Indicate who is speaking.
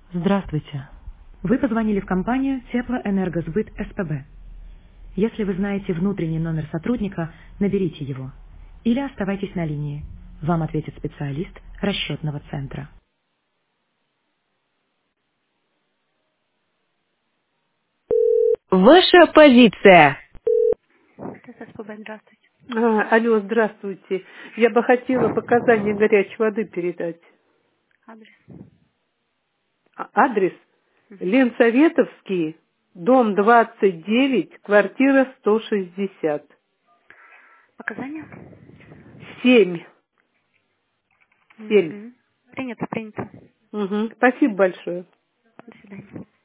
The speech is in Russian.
Speaker 1: Здравствуйте. Вы позвонили в компанию Теплоэнергосбыт СПБ. Если вы знаете внутренний номер сотрудника, наберите его. Или оставайтесь на линии. Вам ответит специалист расчетного центра. Ваша позиция. СПБ, здравствуйте.
Speaker 2: Алло, здравствуйте. Я бы хотела показания горячей воды передать.
Speaker 1: Адрес.
Speaker 2: Адрес Ленсоветовский, дом 29, квартира 160.
Speaker 1: Показания?
Speaker 2: 7. 7.
Speaker 1: Принято, принято.
Speaker 2: Спасибо большое.
Speaker 1: До свидания.